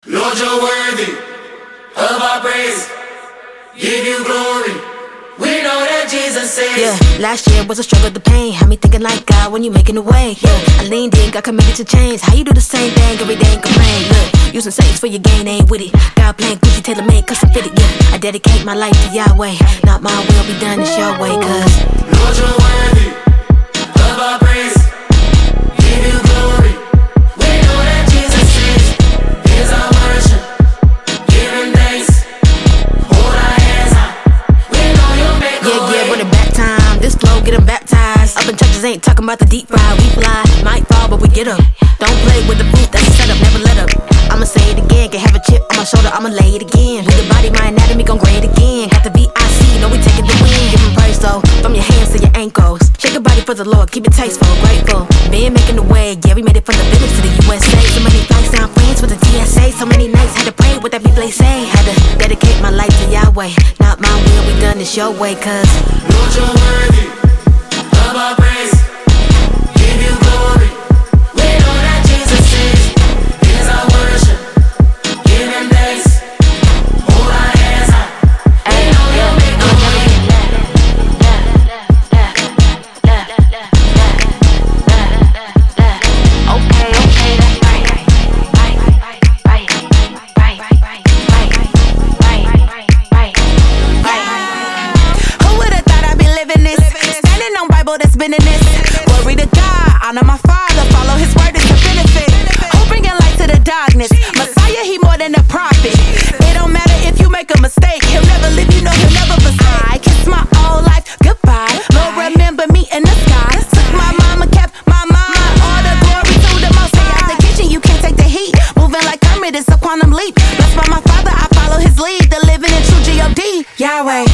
Lord, you're worthy of our praise. Give you glory. We know that Jesus says. Yeah, last year was a struggle, the pain had me thinking like God when you making a way. Yeah, I leaned in, got committed to change. How you do the same thing every day and complain? Look, using saints for your gain ain't with it. God playing Gucci, tailor-made, custom fitted. Yeah, I dedicate my life to Yahweh. Not my will be done, it's your way. Cause Lord, you're worthy of our praise. Give you glory. We know that Jesus says. Here's our worship. Give him thanks. Hold our hands high. We know you'll make a way. yeah, run it back time. This flow, get them baptized. Up in churches ain't talking about the deep fry. We fly, might fall, but we get up. Don't play with the fruit, that's a setup, never let up. I'ma say it again, can have a chip on my shoulder, I'ma lay it again. With the body, my anatomy gon' grade again. Got the VIC, know we taking the win. Give him praise though, from your hands to your ankles. Shake your body for the Lord, keep it tasteful, grateful. Been making the way, yeah, we made it from the village to the USA. So many flights, now I'm friends with the TSA. So many nights, had to pray what that replay say. Had to dedicate my life to Yahweh. Not my will be done, it's your way, cause Lord, you're worthy of our praise. Give you glory. We know that Jesus says. Here's our worship. Give him thanks. Hold our hands high. We know you'll make a way. okay, that's right. Who would've thought I'd be living this? Standing on Bible that's been in this. Glory to God, honor my Father, follow his word is a benefit. Who bringing light to the darkness? Messiah, he more than a prophet. It don't matter if you make a mistake, he'll never leave you, no, he'll never forsake. I kiss my old life goodbye. Lord, remember me in the sky. Took my mama, kept my mind. All the glory to the Most High. Out the kitchen, you can't take the heat. Moving like Kermit, it's a quantum leap. Blessed by my Father, I follow his lead. The living and true G.O.D. Yahweh.